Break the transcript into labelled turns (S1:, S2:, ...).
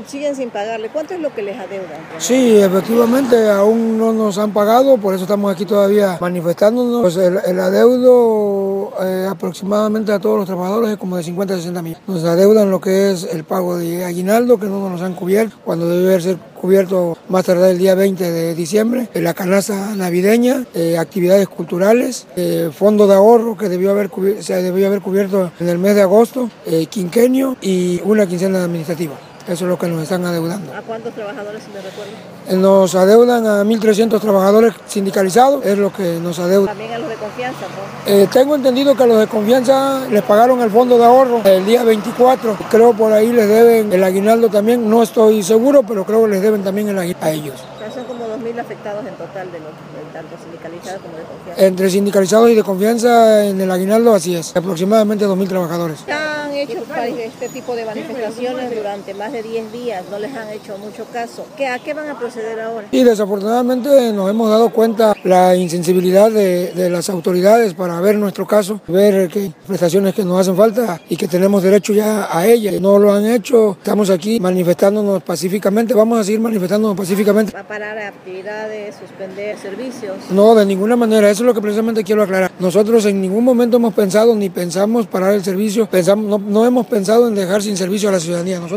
S1: siguen sin pagarle. ¿Cuánto es lo que les adeudan?
S2: Sí, efectivamente, aún no nos han pagado, por eso estamos aquí todavía manifestándonos. Pues el adeudo aproximadamente a todos los trabajadores es como de 50 a 60 millones. Nos adeudan lo que es el pago de aguinaldo, que no nos han cubierto, cuando debe ser cubierto más tarde el día 20 de diciembre, la canasta navideña, actividades culturales, fondo de ahorro que se debió haber cubierto en el mes de agosto, quinquenio y una quincena administrativa. Eso es lo que nos están adeudando.
S1: ¿A cuántos trabajadores, si me recuerdan?
S2: Nos adeudan a 1.300 trabajadores sindicalizados, es lo que nos adeudan.
S1: También a los de confianza, ¿no?
S2: Tengo entendido que a los de confianza les pagaron el fondo de ahorro el día 24. Creo por ahí les deben el aguinaldo también, no estoy seguro, pero creo que les deben también el aguinaldo a ellos.
S1: O sea, son como 2.000 afectados en total de tanto sindicalizados como de confianza.
S2: Entre sindicalizados y de confianza en el aguinaldo, así es, aproximadamente 2.000 trabajadores.
S1: Han hecho este tipo de manifestaciones durante más de 10 días, no les han hecho mucho caso. ¿A qué van a proceder ahora?
S2: Y desafortunadamente nos hemos dado cuenta la insensibilidad de las autoridades para ver nuestro caso, ver que prestaciones que nos hacen falta y que tenemos derecho ya a ellas. No lo han hecho, estamos aquí manifestándonos pacíficamente, vamos a seguir manifestándonos pacíficamente.
S1: ¿Va a parar actividades, suspender servicios?
S2: No, de ninguna manera, eso es lo que precisamente quiero aclarar. Nosotros en ningún momento hemos pensado ni pensamos parar el servicio, no hemos pensado en dejar sin servicio a la ciudadanía.